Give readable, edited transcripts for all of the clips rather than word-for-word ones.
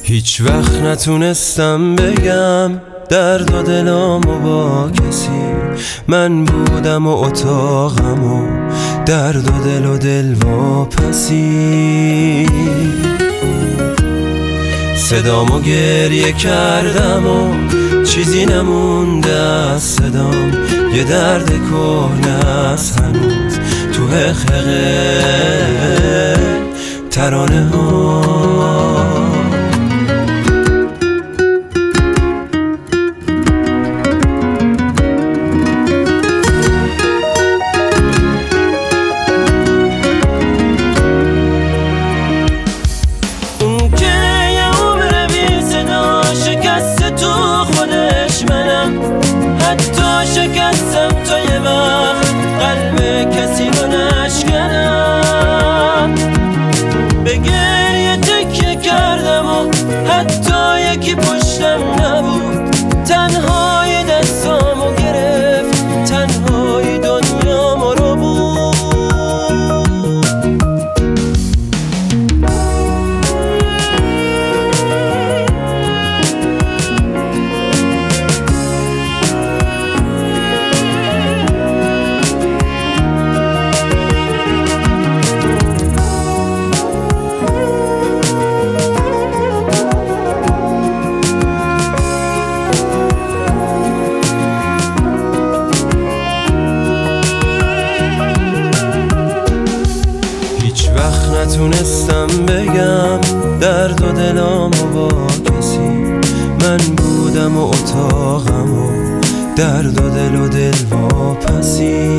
هیچ وقت نتونستم بگم درد و دلامو با کسی. من بودم و اتاقم و درد و دل و دل واپسی. صدامو گریه کردم و چیزی نمونده از صدام. یه درد کهنه است هنوز تو حقیقه ترانه ها. شکستم تا یه وقت قلب کسی رو نشکنم. به گریه تکیه کردم و حتی یکی پشتم نبود. تنهای دستامو گرفت، تنهای دنیامو رو بود. نتونستم بگم درد و دلامو با کسی. من بودم و اتاقم و درد و دل و دل واپسی.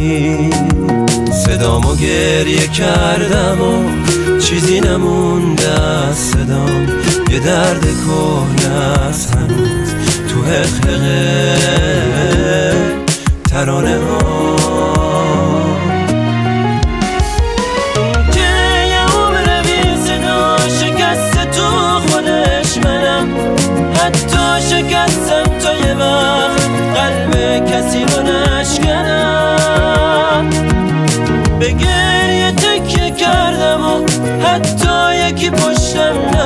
صدامو گریه کردم و چیزی نمونده از صدام. یه درد کهنه است هنوز تو حقیقه ترانه ها. حتی شکستم تا یه وقت قلب کسی رو نشکنم. به گریه تکیه کردم و حتی یکی پشتم